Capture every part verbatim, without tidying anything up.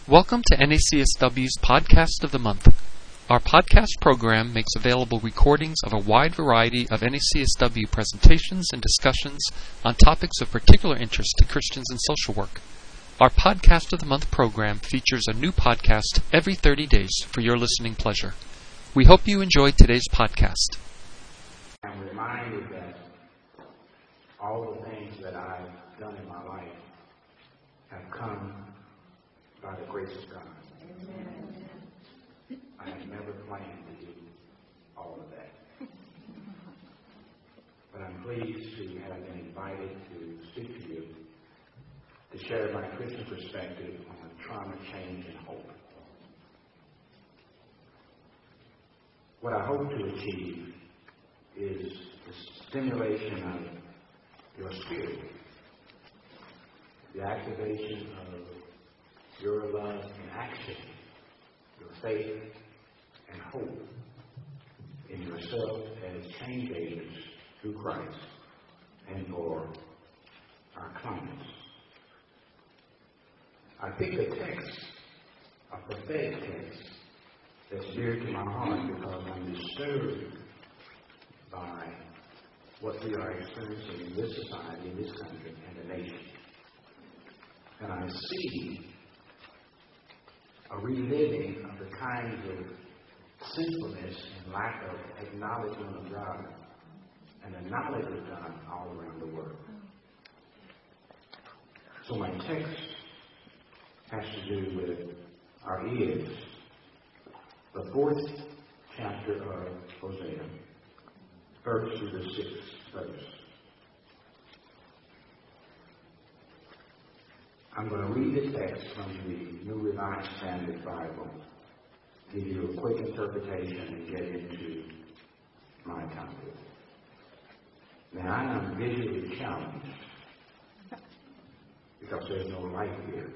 Welcome to N A C S W's Podcast of the Month. Our podcast program makes available recordings of a wide variety of N A C S W presentations and discussions on topics of particular interest to Christians in social work. Our Podcast of the Month program features a new podcast every thirty days for your listening pleasure. We hope you enjoyed today's podcast. I'm reminded that all the things that I've done in my life have come by the grace of God. Amen. I have never planned to do all of that. But I'm pleased to have been invited to speak to you, to share my Christian perspective on trauma, change, and hope. What I hope to achieve is the stimulation of your spirit, the activation of your love in action, your faith and hope in yourself as change agents through Christ and for our clients. I picked a text, a prophetic text, that's dear to my heart because I'm disturbed by what we are experiencing in this society, in this country, and the nation. And I see a reliving of the kinds of sinfulness and lack of acknowledgement of God and the knowledge of God all around the world. So my text has to do with our ears. The fourth chapter of Hosea, first through the sixth verse. I'm going to read the text from the New Revised Standard Bible, give you a quick interpretation, and get into my topic. Now, I am visually challenged because there's no light here.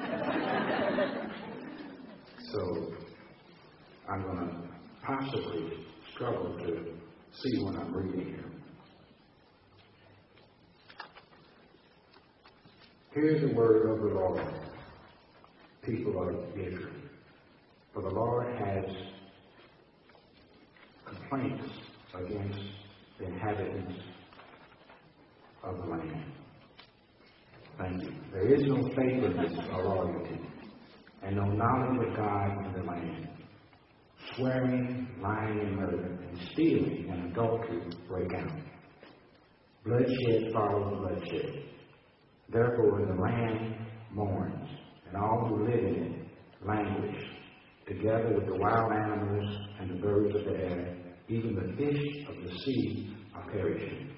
So, I'm going to possibly struggle to see what I'm reading here. Hear the word of the Lord, people of Israel. For the Lord has complaints against the inhabitants of the land. Thank you. There is no faithfulness or loyalty, and no knowledge of God in the land. Swearing, lying, and murder, and stealing and adultery break out. Bloodshed follows bloodshed. Therefore the land mourns, and all who live in it languish, together with the wild animals and the birds of the air, even the fish of the sea are perishing.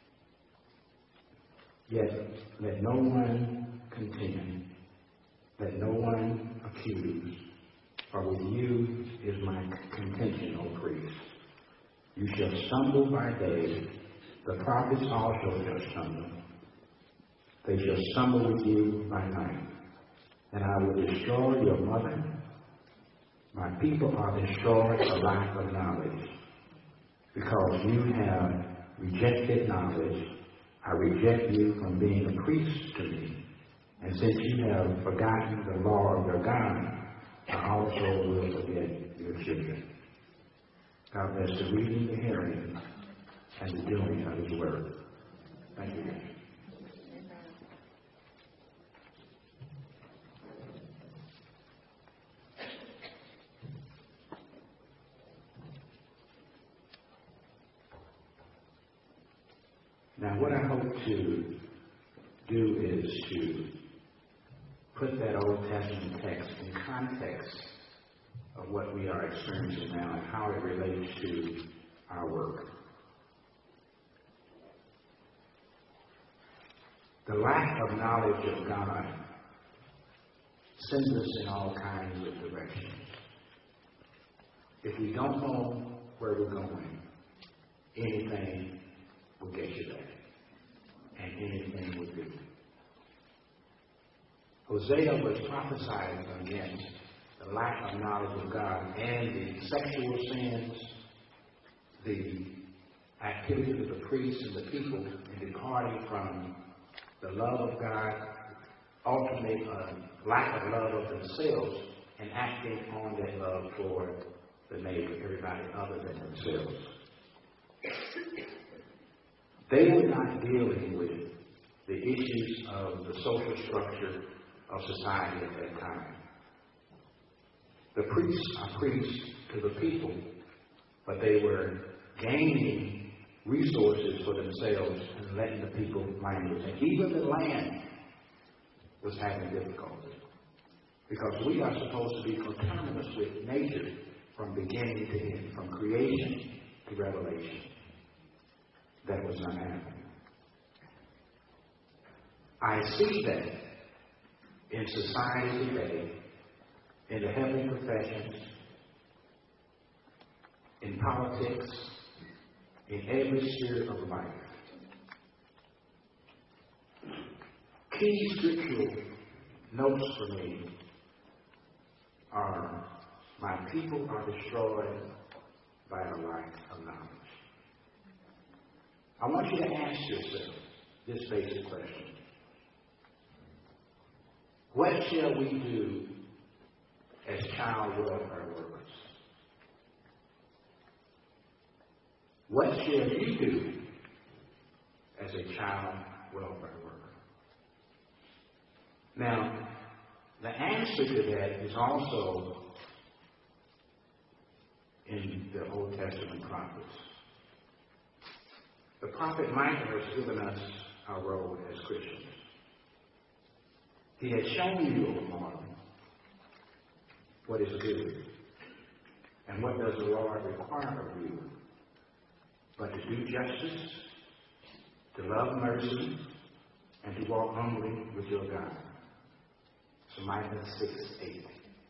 Yet let no one contend, let no one accuse, for with you is my contention, O priest. You shall stumble by day, the prophets also shall stumble. They shall stumble with you by night, and I will destroy your mother. My people are destroyed for lack of knowledge. Because you have rejected knowledge, I reject you from being a priest to me. And since you have forgotten the law of your God, I also will forget your children. God bless the reading, the hearing, and the doing of His word. Thank you. Now, what I hope to do is to put that Old Testament text in context of what we are experiencing now and how it relates to our work. The lack of knowledge of God sends us in all kinds of directions. If we don't know where we're going, anything will get you there. And anything will do. Hosea was prophesying against the lack of knowledge of God and the sexual sins, the activities of the priests and the people in departing from the love of God, alternate a lack of love of themselves and acting on that love for the neighbor, everybody other than themselves. They were not dealing with the issues of the social structure of society at that time. The priests are priests to the people, but they were gaining resources for themselves and letting the people languish. And even the land was having difficulty. Because we are supposed to be coterminous with nature from beginning to end, from creation to revelation. That was not happening. I see that in society today, in the heavenly professions, in politics, in every sphere of life. Key scriptural notes for me are, my people are destroyed by a lack of knowledge. I want you to ask yourself this basic question. What shall we do as child welfare workers? What shall you do as a child welfare worker? Now, the answer to that is also in the Old Testament prophets. The prophet Micah has given us our role as Christians. He has shown you, O mortal, what is good, and what does the Lord require of you, but to do justice, to love mercy, and to walk humbly with your God. So Micah six eight.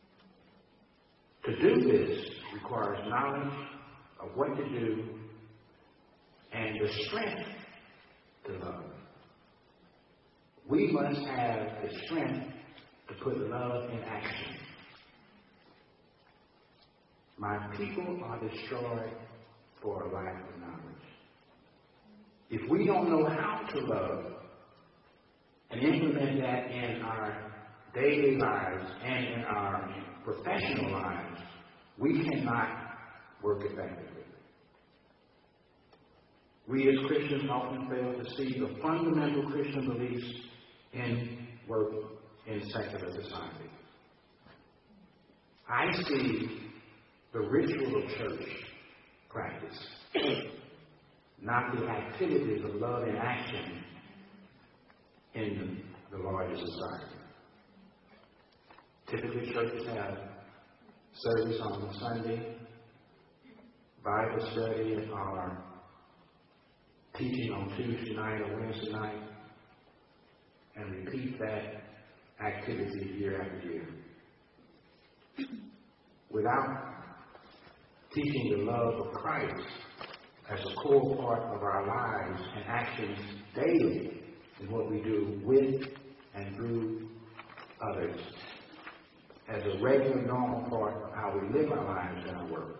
To do this requires knowledge of what to do and the strength to love. We must have the strength to put love in action. My people are destroyed for a lack of knowledge. If we don't know how to love and implement that in our daily lives and in our professional lives, we cannot work effectively. We as Christians often fail to see the fundamental Christian beliefs in work in secular society. I see the ritual of church practice, not the activities of love and action in the larger society. Typically, churches have service on Sunday, Bible study, or teaching on Tuesday night or Wednesday night, and repeat that activity year after year. Without teaching the love of Christ as a core part of our lives and actions daily in what we do with and through others, as a regular, normal part of how we live our lives and our work.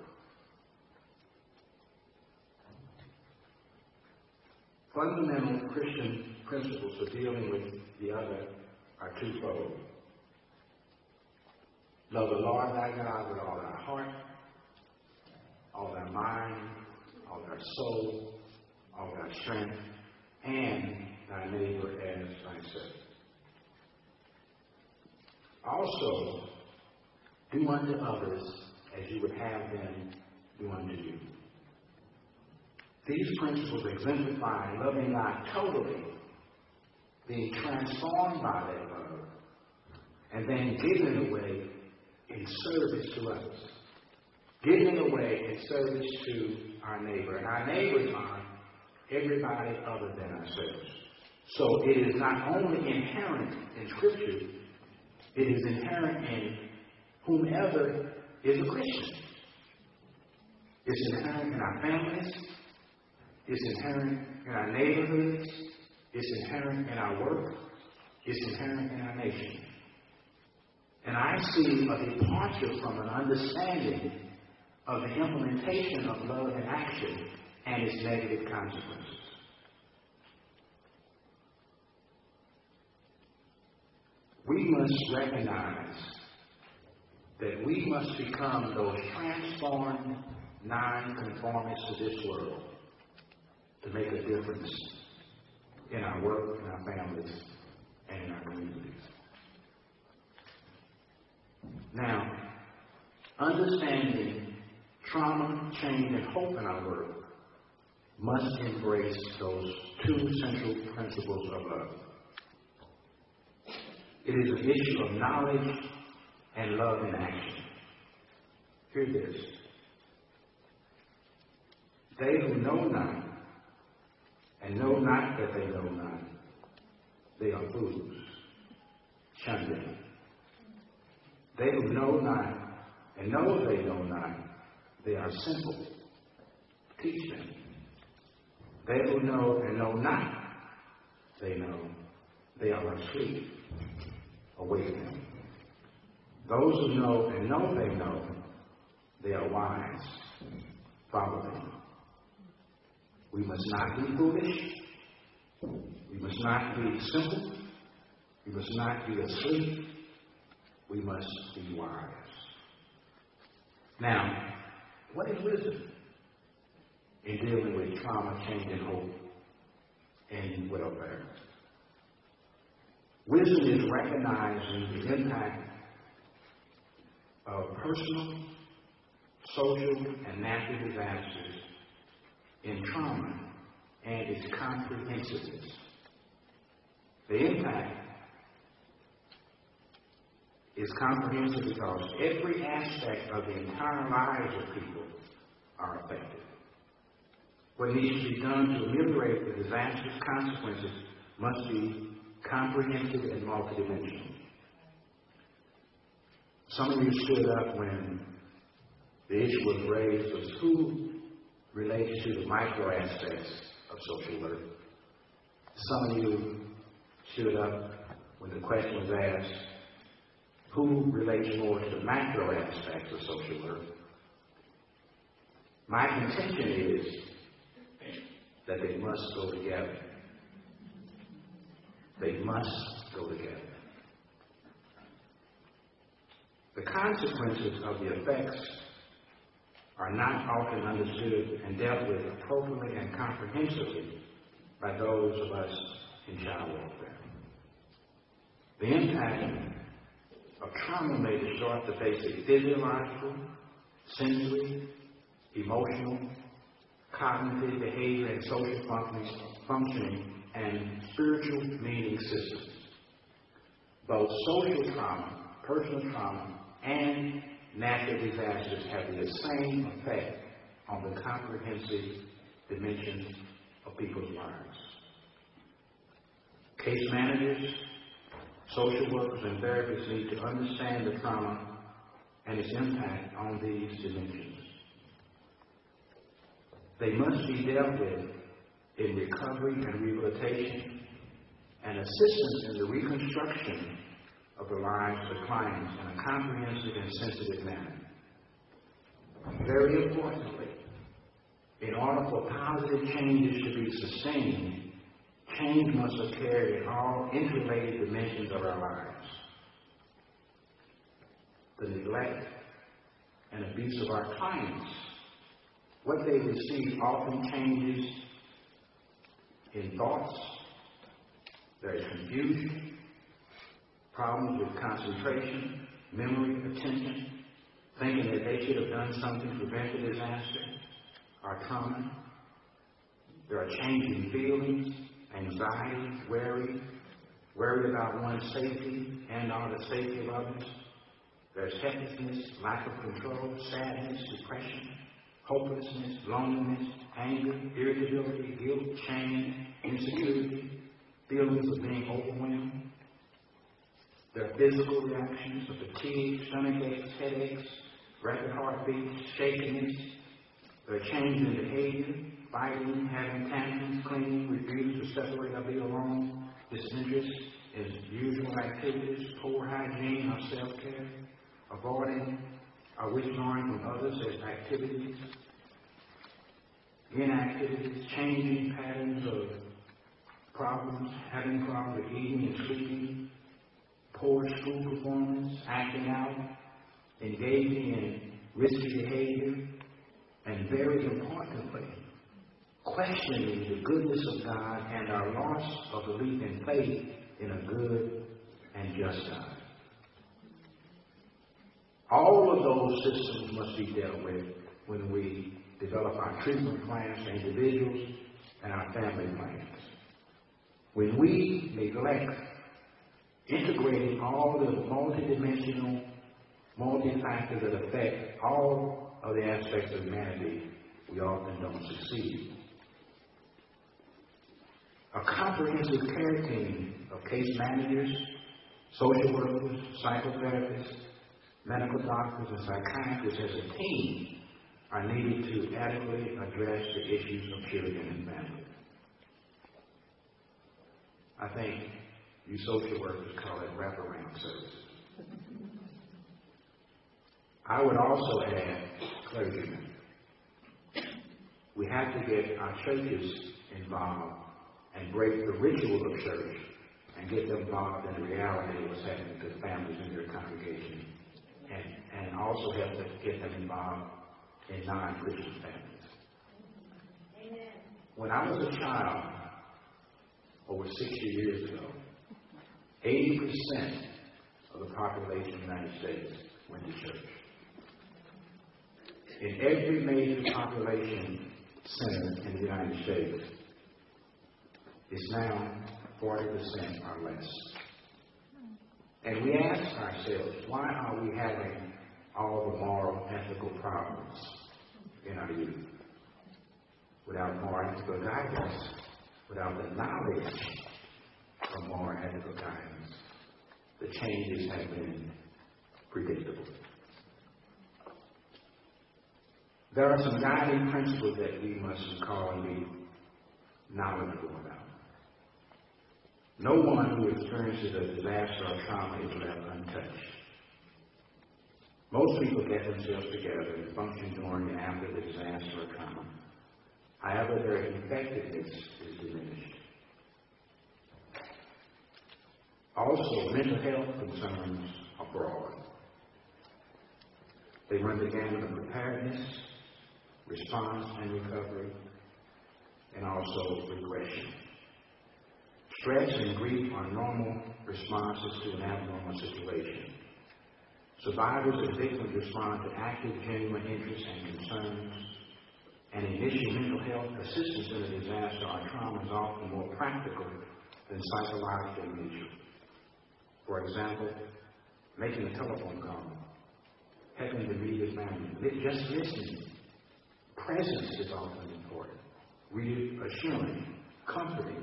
Fundamental Christian principles for dealing with the other are twofold. Love the Lord thy God with all thy heart, all thy mind, all thy soul, all thy strength, and thy neighbor as thyself. Also, do unto others as you would have them do unto you. These principles exemplify loving God totally, being transformed by that love, and then giving away in service to others. Giving away in service to our neighbor. And our neighbors are everybody other than ourselves. So it is not only inherent in Scripture, it is inherent in whomever is a Christian. It's inherent in our families. It's inherent in our neighborhoods. It's inherent in our work. It's inherent in our nation. And I see a departure from an understanding of the implementation of love and action and its negative consequences. we must recognize that we must become those transformed non-conformists to this world to make a difference in our work, in our families, and in our communities. Now, understanding trauma, change, and hope in our work must embrace those two central principles of love. It is an issue of knowledge and love in action. Hear this. They who know not, and know not that they know not, they are fools. Shun them. They who know not, and know they know not, they are simple. Teach them. They who know and know not, they know, they are asleep. Awake them. Those who know and know they know, they are wise. Follow them. We must not be foolish. We must not be simple. We must not be asleep. We must be wise. Now, what is wisdom in dealing with trauma, change, and hope and welfare? Wisdom is recognizing the impact of personal, social, and natural disasters in trauma and its comprehensiveness. The impact is comprehensive because every aspect of the entire lives of people are affected. What needs to be done to ameliorate the disastrous consequences must be comprehensive and multidimensional. Some of you stood up when the issue was raised was who relates to the micro aspects of social work. Some of you stood up when the question was asked, who relates more to the macro aspects of social work? My contention is that they must go together. They must go together. The consequences of the effects are not often understood and dealt with appropriately and comprehensively by those of us in child welfare. The impact of trauma may distort the basic physiological, sensory, emotional, cognitive, behavior, and social functioning and spiritual meaning systems. Both social trauma, personal trauma, and natural disasters have the same effect on the comprehensive dimensions of people's lives. Case managers, social workers, and therapists need to understand the trauma and its impact on these dimensions. They must be dealt with in recovery and rehabilitation and assistance in the reconstruction of the lives of the clients in a comprehensive and sensitive manner. Very importantly, in order for positive changes to be sustained, change must occur in all interrelated dimensions of our lives. The neglect and abuse of our clients, what they receive often changes in thoughts. There is confusion, problems with concentration, memory, attention, thinking that they should have done something to prevent the disaster, or trauma. There are changing feelings, anxiety, worry, worried about one's safety and or the safety of others. There's helplessness, lack of control, sadness, depression, hopelessness, loneliness, anger, irritability, guilt, shame, insecurity, feelings of being overwhelmed. There are physical reactions of fatigue, stomach aches, headaches, rapid heartbeats, shakiness. There are changes in behavior, fighting, having tantrums, clinging, refusing to separate or be alone, disinterest in usual activities, poor hygiene or self-care, avoiding or withdrawing from others as activities, inactivities, changing patterns of problems, having problems with eating and sleeping, poor school performance, acting out, engaging in risky behavior, and very importantly, questioning the goodness of God and our loss of belief and faith in a good and just God. All of those systems must be dealt with when we develop our treatment plans for individuals and our family plans. When we neglect integrating all the multidimensional, multi-factors that affect all of the aspects of humanity, we often don't succeed. A comprehensive care team of case managers, social workers, psychotherapists, medical doctors, and psychiatrists as a team are needed to adequately address the issues of children and families. I think you social workers call it wraparound services. I would also add clergymen. We have to get our churches involved and break the ritual of church and get them involved in the reality of what's happening to families in their congregation, and, and also have to get them involved in non-Christian families. Amen. When I was a child, over sixty years ago, eighty percent of the population of the United States went to church. In every major population center in the United States, it's now forty percent or less. And we ask ourselves, why are we having all the moral, ethical problems in our youth? Without moral, ethical guidance, without the knowledge of moral, ethical guidance, the changes have been predictable. There are some guiding principles that we must recall and be knowledgeable about. No one who experiences a disaster or trauma is left untouched. Most people get themselves together and function during and after the disaster or trauma. However, their effectiveness is diminished. Also, mental health concerns are broad. They run the gamut of preparedness, response and recovery, and also regression. Stress and grief are normal responses to an abnormal situation. Survivors and victims respond to active, genuine interests and concerns. And initial mental health assistance in a disaster or trauma is often more practical than psychological in nature. For example, making a telephone call, helping the immediate family, just listening. Presence is often important. Reassuring, comforting.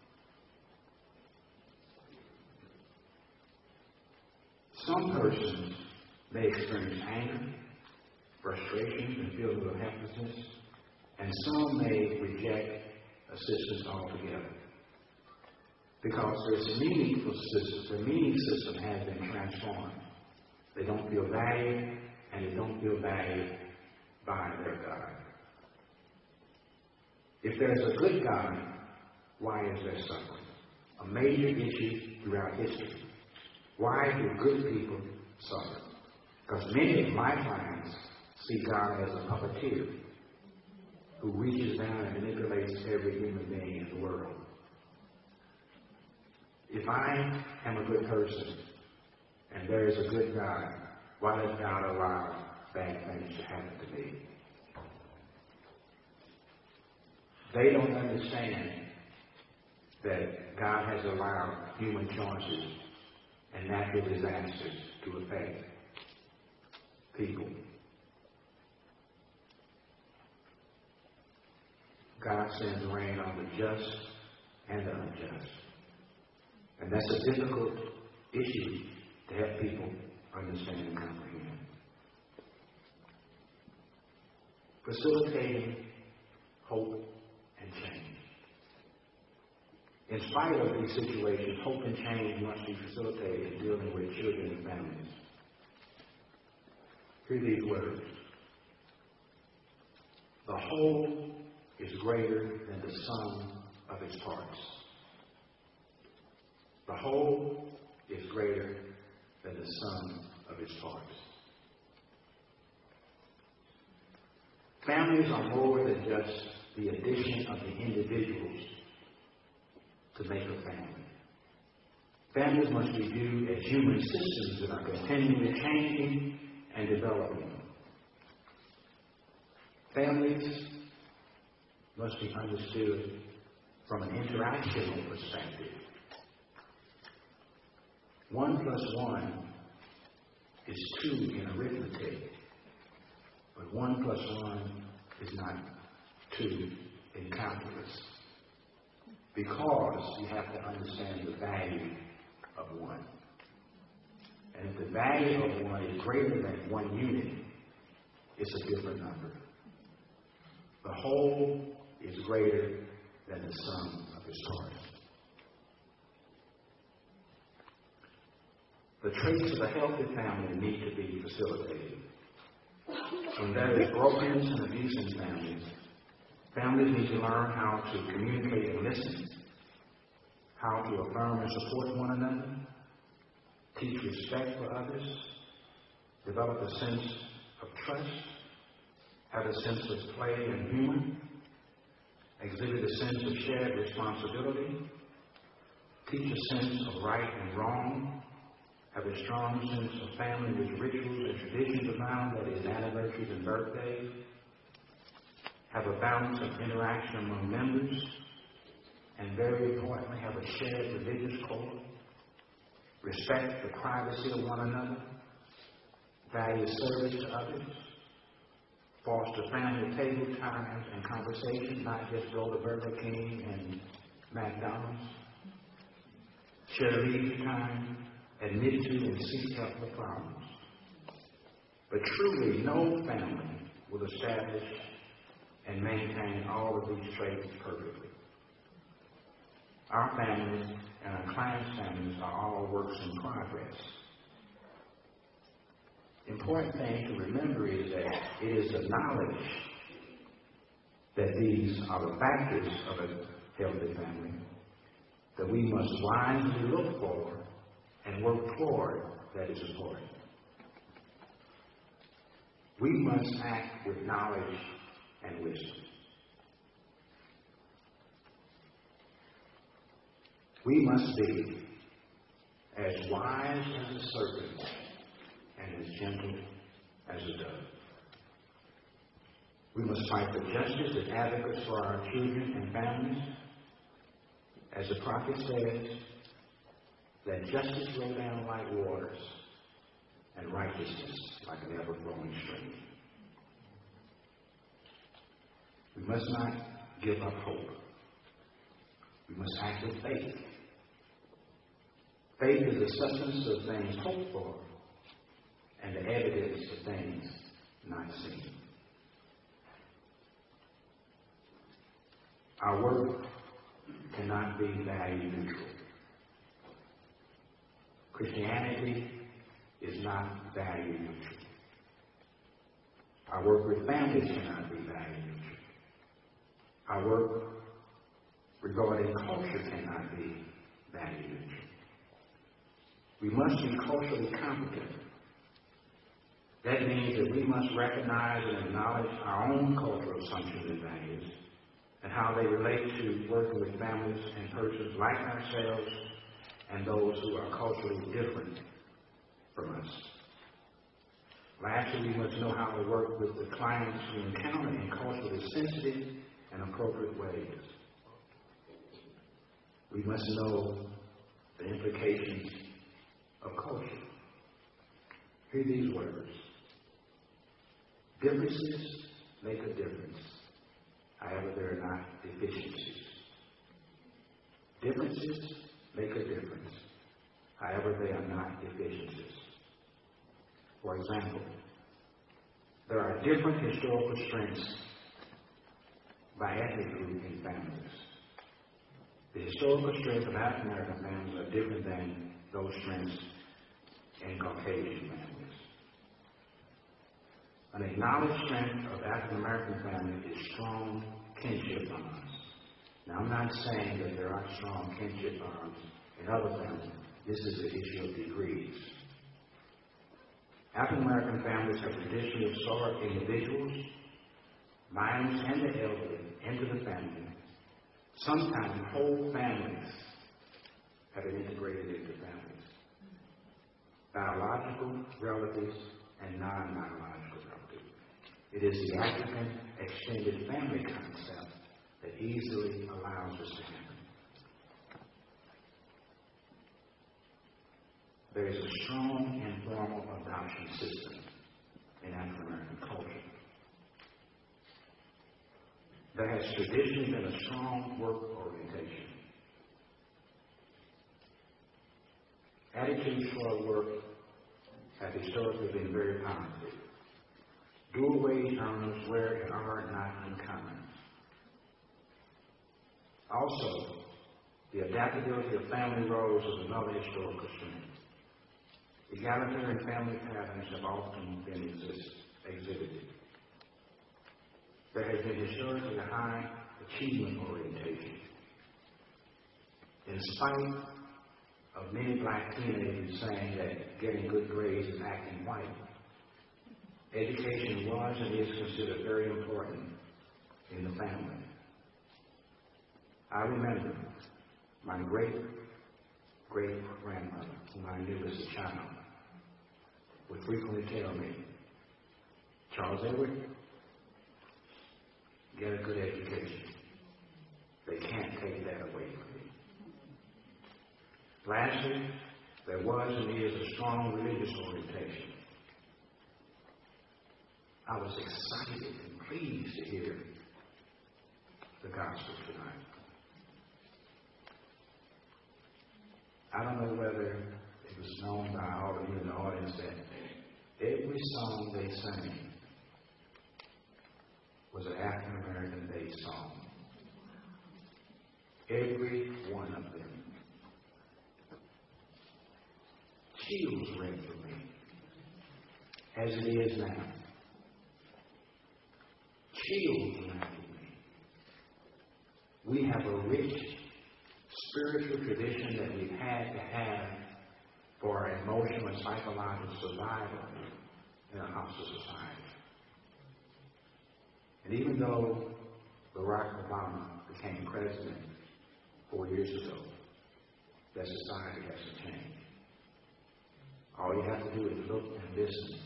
Some persons may experience anger, frustration, and feelings of helplessness, and some may reject assistance altogether. Because their meaningful system, their meaning system has been transformed. They don't feel valued, and they don't feel valued by their God. If there is a good God, why is there suffering? A major issue throughout history. Why do good people suffer? Because many of my clients see God as a puppeteer who reaches down and manipulates every human being in the world. If I am a good person and there is a good God, why does God allow bad things to happen to me? They don't understand that God has allowed human choices and natural disasters to affect people. God sends rain on the just and the unjust. And that's a difficult issue to help people understand and comprehend. Facilitating hope and change. In spite of these situations, hope and change must be facilitated in dealing with children and families. Hear these words. The whole is greater than the sum of its parts. The whole is greater than the sum of its parts. Families are more than just the addition of the individuals to make a family. Families must be viewed as human systems that are continually changing and developing. Families must be understood from an interactional perspective. One plus one is two in arithmetic, but one plus one is not two in calculus, because you have to understand the value of one. And if the value of one is greater than one unit, it's a different number. The whole is greater than the sum of its parts. The traits of a healthy family need to be facilitated. When there is brokenness and abuse in families, families need to learn how to communicate and listen, how to affirm and support one another, teach respect for others, develop a sense of trust, have a sense of play and humor, exhibit a sense of shared responsibility, teach a sense of right and wrong, have a strong sense of family with rituals and traditions around, that is, anniversaries and birthdays, have a balance of interaction among members, and very importantly, have a shared religious code, respect the privacy of one another, value service to others, foster family table times and conversation, not just go to Burger King and McDonald's, share leisure time, admit to and seek help for problems. But truly, no family will establish and maintain all of these traits perfectly. Our families and our clients' families are all works in progress. Important thing to remember is that it is the knowledge that these are the factors of a healthy family that we must wisely look for and work toward that is important. We must act with knowledge and wisdom. We must be as wise as a serpent and as gentle as a dove. We must fight for justice as advocates for our children and families. As the prophet says, let justice flow down like waters and righteousness like an ever-flowing stream. We must not give up hope. We must act with faith. Faith is the substance of things hoped for and the evidence of things not seen. Our work cannot be value neutral. Christianity is not value neutral. Our work with families cannot be value neutral. Our work regarding culture cannot be value neutral. We must be culturally competent. That means that we must recognize and acknowledge our own cultural assumptions and values and how they relate to working with families and persons like ourselves and those who are culturally different from us. Lastly, we must know how to work with the clients we encounter in culturally sensitive and appropriate ways. We must know the implications of culture. Hear these words. Differences make a difference. However, they are not deficiencies. Differences make a difference. However, they are not deficiencies. For example, there are different historical strengths by ethnic group in families. The historical strengths of African American families are different than those strengths in Caucasian families. An acknowledged strength of African American families is strong kinship bonds. Now, I'm not saying that there aren't strong kinship bonds in other families, This is the issue of degrees. African American families have traditionally absorbed individuals, minors, and the elderly into the family. Sometimes whole families have been integrated into families. Biological relatives and non-biological relatives. It is the African extended family concept that easily allows this to happen. There is a strong informal adoption system in African American culture. There has traditionally been a strong work orientation. Attitudes toward work have historically been very positive. Dual wage earners were and are not uncommon. Also, the adaptability of family roles is another historical strength. Egalitarian family patterns have often been exist, exhibited. There has been historically a high achievement orientation. In spite of many black teenagers saying that getting good grades is acting white, education was and is considered very important in the family. I remember my great great grandmother, whom I knew as a child, would frequently tell me, Charles Edward, get a good education. They can't take that away from you. Lastly, there was and is a strong religious orientation. I was excited and pleased to hear the gospel tonight. I don't know whether it was known by all of you in the audience that every song they sang was an African American based song. Every one of them. Chills ran through me, as it is now. Chills ran through me. We have a rich spiritual tradition that we've had to have for our emotional and psychological survival in a hostile society. And even though Barack Obama became president four years ago, that society has to change. All you have to do is look and listen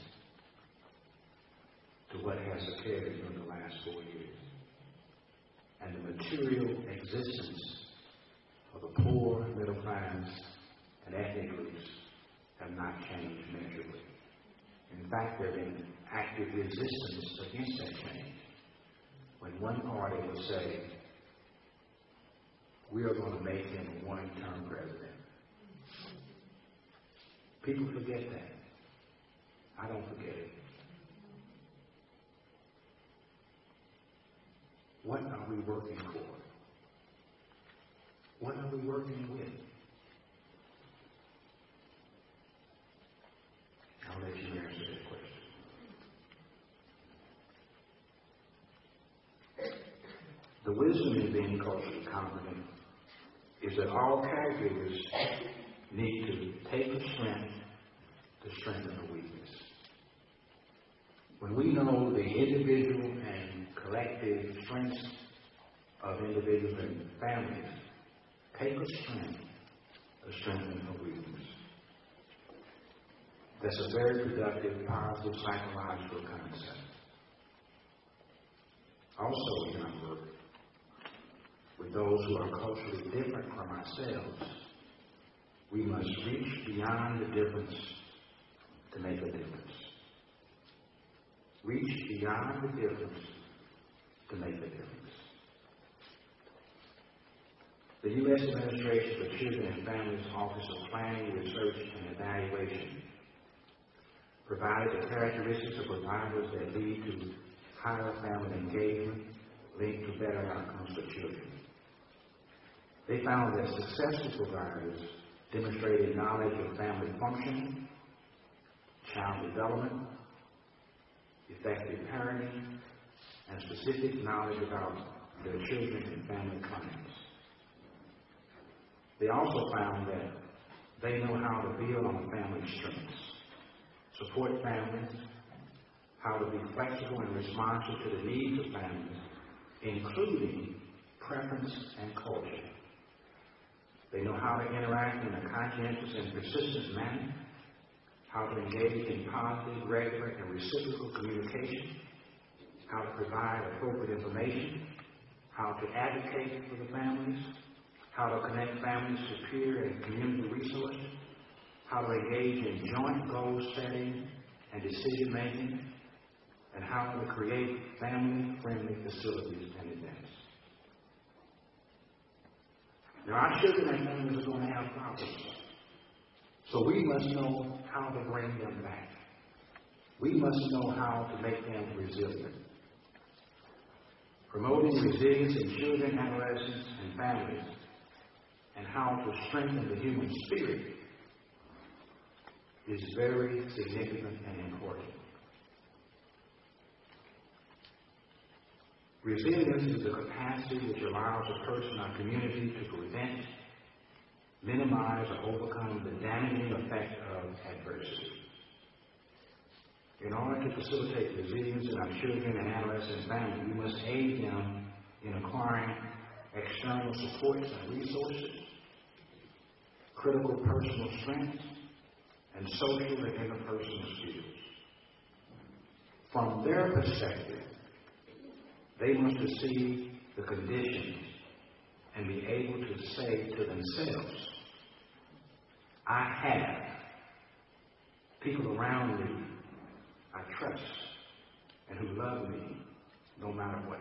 to what has occurred during the last four years. And the material existence of the poor, middle class, and ethnic groups have not changed measurably. In fact, there have been active resistance against that change. When one party would say, we are going to make him a one-term president. People forget that. I don't forget it. What are we working for? What are we working with? I'll let you answer that question. The wisdom in being culturally competent is that all caregivers need to take a strength to strengthen a weakness. When we know the individual and collective strengths of individuals and families, take a strength to strengthen a weakness. That's a very productive, positive psychological concept. Also in our work, with those who are culturally different from ourselves, we must reach beyond the difference to make a difference. Reach beyond the difference to make a difference. The U S Administration for Children and Families Office of Planning, Research, and Evaluation provided the characteristics of providers that lead to higher family engagement linked to better outcomes for children. They found that successful providers demonstrated knowledge of family function, child development, effective parenting, and specific knowledge about their children and family plans. They also found that They know how to build on family strengths, support families, how to be flexible and responsive to the needs of families, including preference and culture. They know how to interact in a conscientious and persistent manner, how to engage in positive, regular, and reciprocal communication, how to provide appropriate information, how to advocate for the families, how to connect families to peer and community resources, how to engage in joint goal setting and decision making, and how to create family-friendly facilities and events. Now, our children and families are going to have problems, so we must know how to bring them back. We must know how to make them resilient. Promoting resilience in children, adolescents, and families, and how to strengthen the human spirit is very significant and important. Resilience is the capacity which allows a person or community to prevent, minimize, or overcome the damaging effect of adversity. In order to facilitate resilience in our children and adolescent families, we must aid them in acquiring external supports and resources, critical personal strength, and social and interpersonal skills. From their perspective, they must receive the conditions and be able to say to themselves, I have people around me I trust and who love me no matter what.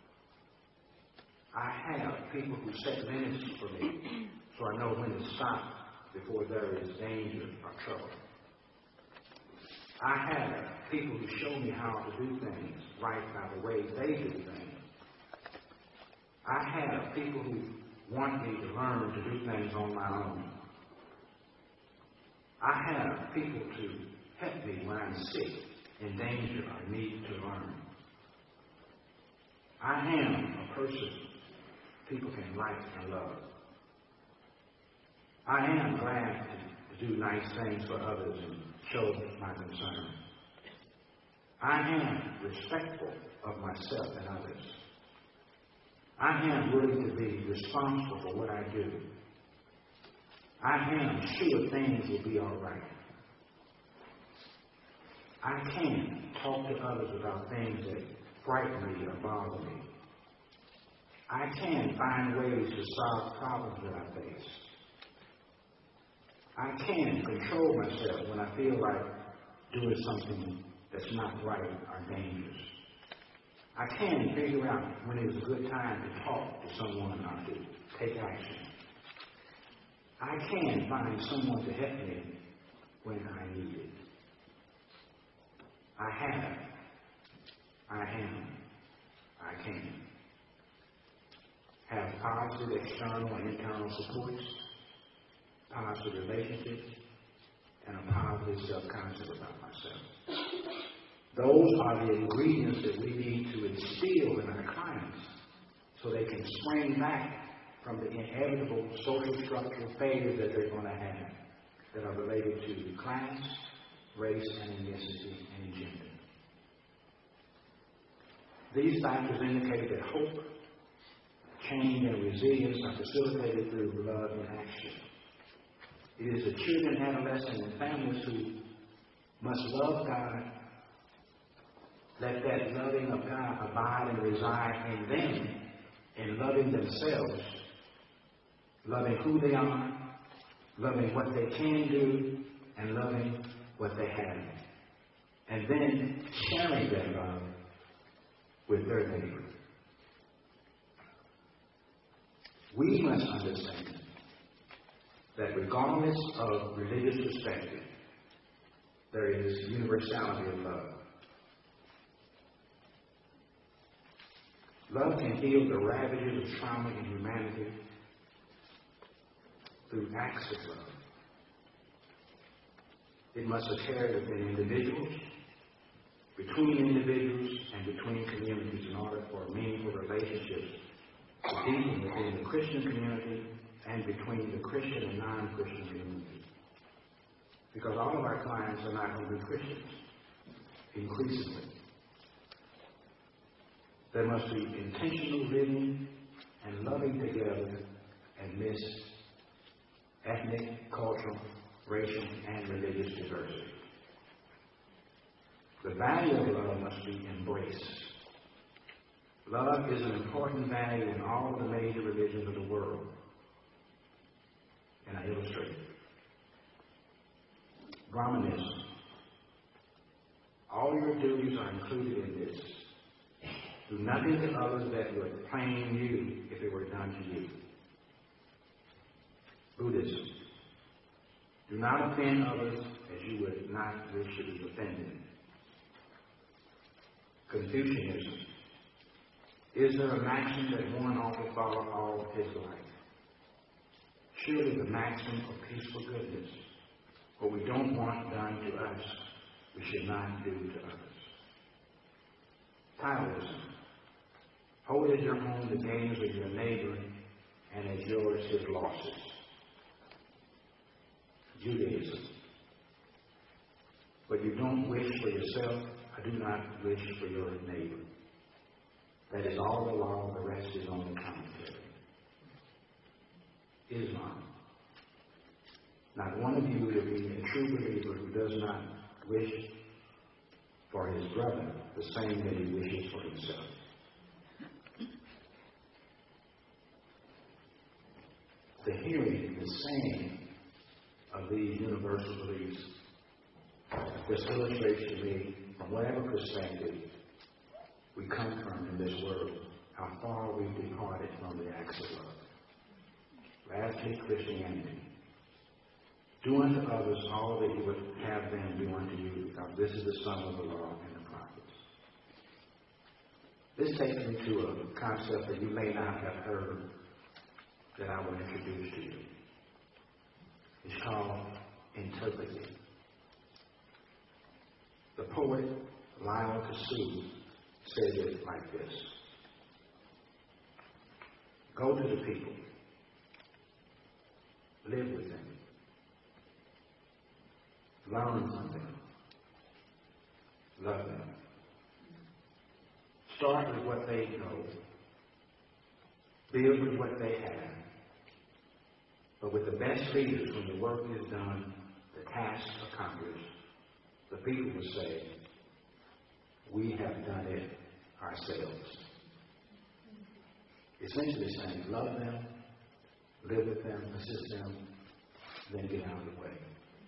I have people who set limits for me so I know when to stop before there is danger or trouble. I have people who show me how to do things right by the way they do things. I have people who want me to learn to do things on my own. I have people to help me when I'm sick, in danger, or need to learn. I am a person people can like and love. I am glad to do nice things for others and show my concern. I am respectful of myself and others. I am willing to be responsible for what I do. I am sure things will be all right. I can talk to others about things that frighten me or bother me. I can find ways to solve problems that I face. I can control myself when I feel like doing something that's not right or dangerous. I can figure out when it's a good time to talk to someone or to take action. I can find someone to help me when I need it. I have, I am, I can. Have positive external and internal supports, positive relationships, and a positive self-concept about myself. Those are the ingredients that we need to instill in our clients so they can spring back from the inevitable social structural failures that they're going to have that are related to class, race, and ethnicity, and gender. These factors indicate that hope, change, and resilience are facilitated through love and action. It is the children, adolescents, and families who must love God, let that loving of God abide and reside in them, in loving themselves, loving who they are, loving what they can do, and loving what they have. And then sharing that love with their neighbor. We must understand that regardless of religious perspective, there is universality of love. Love can heal the ravages of trauma in humanity through acts of love. It must occur within individuals, between individuals, and between communities in order for meaningful relationships to deepen within the Christian community and between the Christian and non-Christian communities. Because all of our clients are not going to be Christians, increasingly. There must be intentional living and loving together amidst ethnic, cultural, racial, and religious diversity. The value of love must be embraced. Love is an important value in all the major religions of the world. And I illustrate. Brahmanism. All your duties are included in this. Do nothing to others that would pain you if it were done to you. Buddhism. Do not offend others as you would not wish to be offended. Confucianism. Is there a maxim that one ought to follow all of his life? Surely the maxim of peaceful goodness. What we don't want done to us, we should not do to others. Taoism. Hold as your own the gains of your neighbor, and as yours his losses. Judaism. What you don't wish for yourself, I do not wish for your neighbor. That is all the law, the rest is only commentary. Islam. Not one of you will be a true believer who does not wish for his brother the same that he wishes for himself. The hearing, the saying of these universal beliefs just illustrates to me, from whatever perspective we come from in this world, how far we've departed from the acts of love. Lastly, Christianity. Do unto others all that you would have them do unto you, because this is the sum of the law and the prophets. This takes me to a concept that you may not have heard that I will introduce to you. It's called interpreting. The poet Lyle Kassu says it like this. Go to the people. Live with them. Learn from them. Love them. Start with what they know. Build with what they have. But with the best leaders, when the work is done, the task accomplished, the people will say, we have done it ourselves. Essentially saying, love them, live with them, assist them, then get out of the way.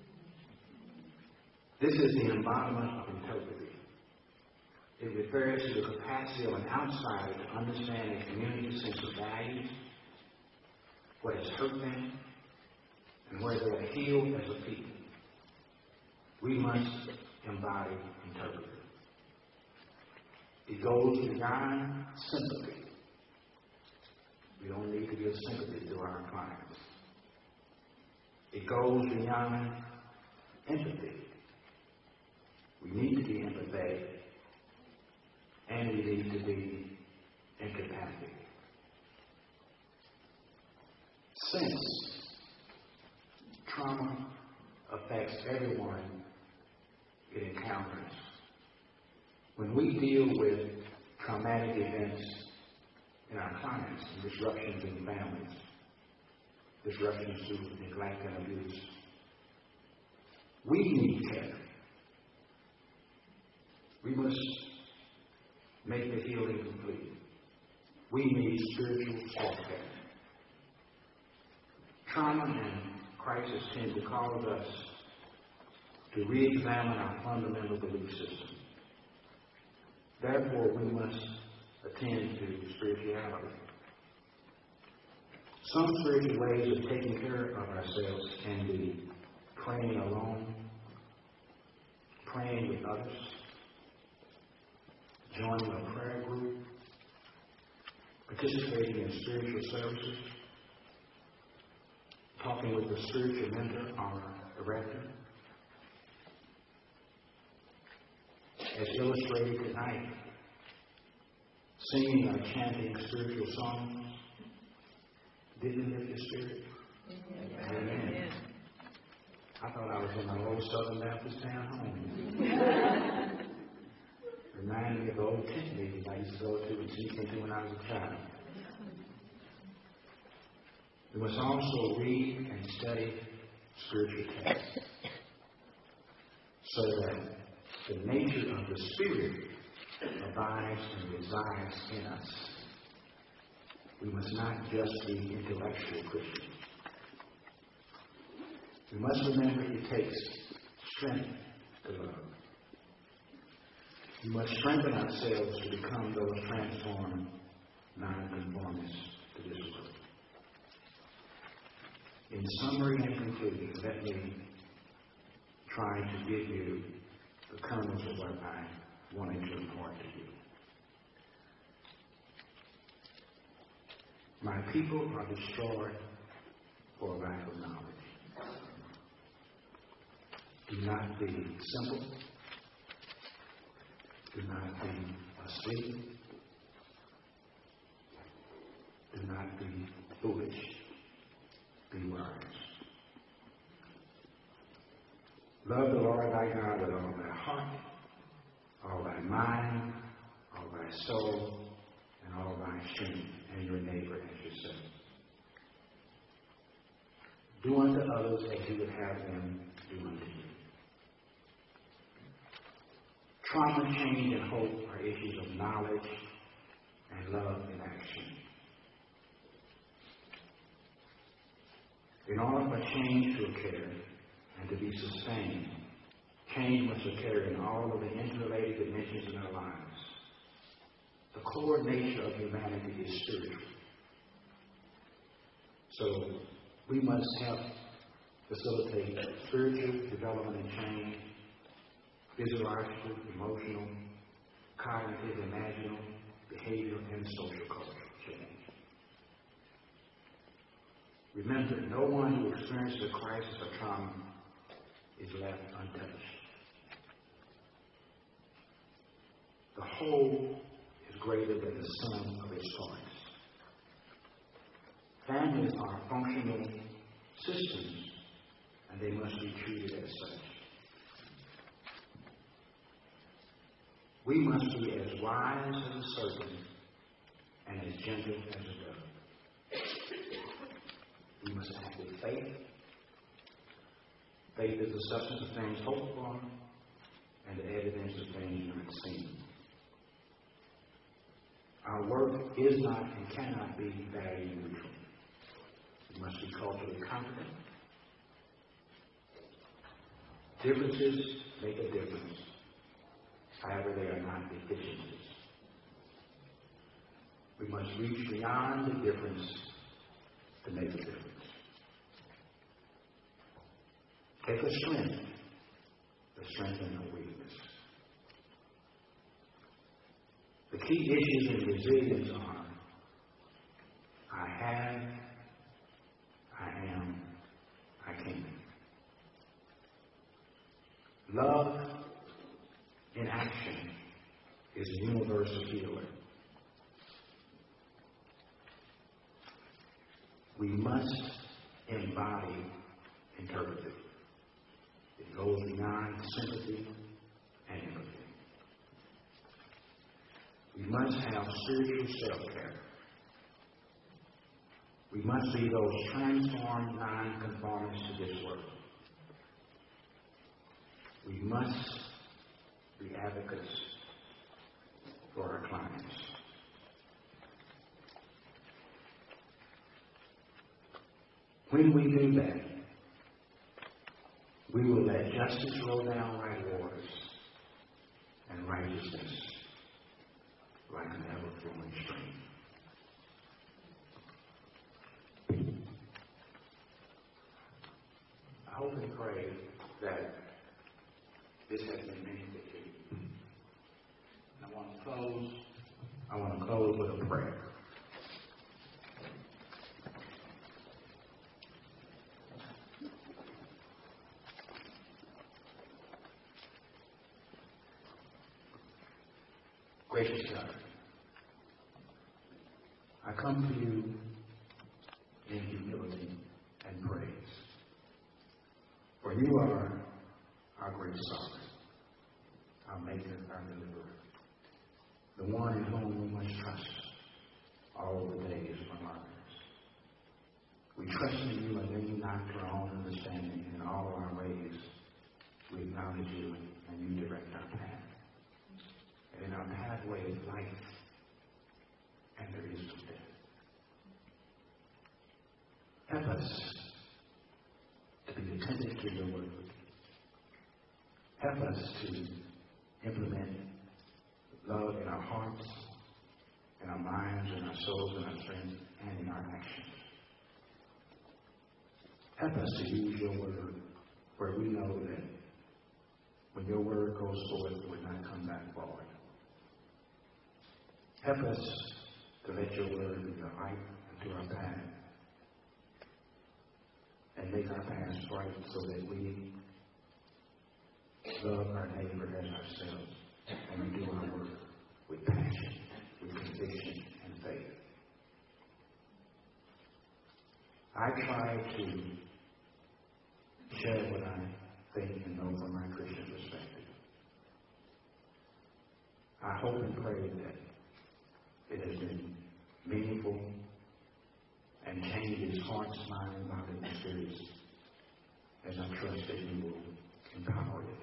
This is the embodiment of integrity. It refers to the capacity of an outsider to understand a community's sense of values, what has hurt them, and where they are healed as a people. We must embody integrity. It goes beyond sympathy. We don't need to give sympathy to our clients. It goes beyond empathy. We need to be empathetic, and we need to be empathic. Since trauma affects everyone it encounters, when we deal with traumatic events in our clients, and disruptions in families, disruptions through neglect and abuse, we need care. We must make the healing complete. We need spiritual self-care. Trauma and crisis tend to cause us to re-examine our fundamental belief system. Therefore, we must attend to spirituality. Some spiritual ways of taking care of ourselves can be praying alone, praying with others, joining a prayer group, participating in spiritual services, talking with a spiritual mentor or director. As illustrated tonight, singing or chanting spiritual songs didn't lift your spirit. Amen. Amen. I thought I was in my old Southern Baptist town home. Reminded me of the old tent meetings I used to go to and sneak into when I was a child. We must also read and study spiritual texts so that the nature of the Spirit abides and resides in us. We must not just be intellectual Christians. We must remember it takes strength to love. We must strengthen ourselves to become those transformed nonconformists to this world. In summary and conclusion, let me try to give you the kernels of what I wanted to impart to you. My people are destroyed for lack of knowledge. Do not be simple. Do not be asleep. Do not be foolish. Be wise. Love the Lord thy God with all thy heart, all thy mind, all thy soul, and all thy strength, and your neighbor as yourself. Do unto others as you would have them do unto you. Trauma, change, and hope are issues of knowledge and love in action. In order for change to occur and to be sustained, change must occur in all of the interrelated dimensions in our lives. The core nature of humanity is spiritual. So we must help facilitate spiritual development and change, physiological, emotional, cognitive, imaginal, behavioral, and social cultural change. Remember, no one who experiences a crisis or trauma is left untouched. The whole is greater than the sum of its parts. Families are functional systems, and they must be treated as such. We must be as wise as a serpent and as gentle as a dove. We must act with faith. Faith is the substance of things hoped for and the evidence of things not seen. Our work is not and cannot be value neutral. It must be culturally competent. Differences make a difference. However, they are not deficiencies. We must reach beyond the difference to make a difference. Take a strength to strengthen a weakness. The key issues in resilience are I have, I am, I can. Love in action is a universal healer. We must embody interpretive. It goes beyond sympathy and empathy. We must have spiritual self-care. We must be those transformed non-conformists to this world. We must be advocates for our clients. When we do that, we will let justice roll down right waters and righteousness like an ever-flowing stream. I hope and pray that this has been meaningful to you. I want to close. I want to close with a prayer. Gracious God, I come to you in humility and praise. For For you are our great sovereign, our maker, our deliverer, the one in whom we must trust all the days of our lives. We trust in you and lean not to our own understanding. In all of our ways, we acknowledge you and you direct our path. And in our pathway is life, and there is no death. Help us to be attentive to your word. Help us to implement love in our hearts, in our minds, in our souls, in our strength, and in our actions. Help us to use your word where we know that when your word goes forth, it will not come back void. Help us to let your word be the light into our path and make our paths bright so that we love our neighbor as ourselves and we do our work with passion, with conviction, and faith. I try to share what I think and know from my Christian perspective. I hope and pray that it has been meaningful and changes hearts, minds, body, and spirits, as I trust that you will empower it.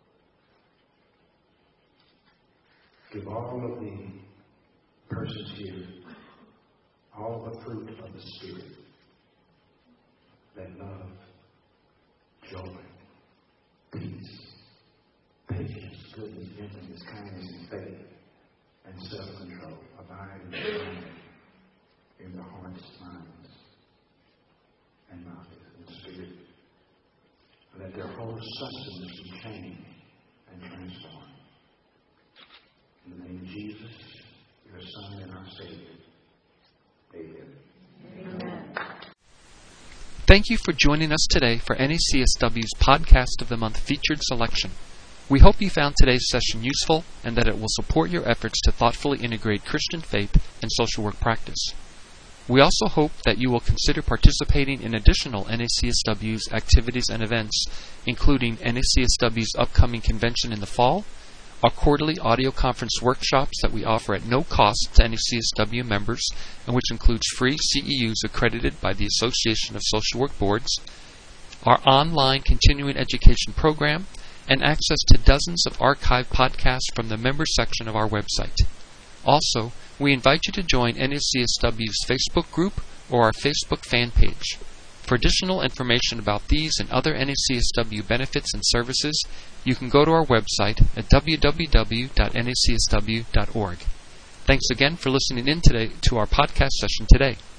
Give all of the persons here all the fruit of the Spirit, that love, joy, peace, patience, goodness, gentleness, kindness, and faith, and self-control abide and abide in the hearts, minds, and bodies, and spirit. Let their whole sustenance be changed and transformed. In the name of Jesus, your Son and our Savior. Amen. Amen. Thank you for joining us today for N A C S W's Podcast of the Month featured selection. We hope you found today's session useful and that it will support your efforts to thoughtfully integrate Christian faith and social work practice. We also hope that you will consider participating in additional N A C S W's activities and events, including N A C S W's upcoming convention in the fall, our quarterly audio conference workshops that we offer at no cost to N A C S W members, and which includes free C E Us accredited by the Association of Social Work Boards, our online continuing education program, and access to dozens of archived podcasts from the members section of our website. Also, we invite you to join N A C S W's Facebook group or our Facebook fan page. For additional information about these and other N A C S W benefits and services, you can go to our website at w w w dot n a c s w dot org. Thanks again for listening in today to our podcast session today.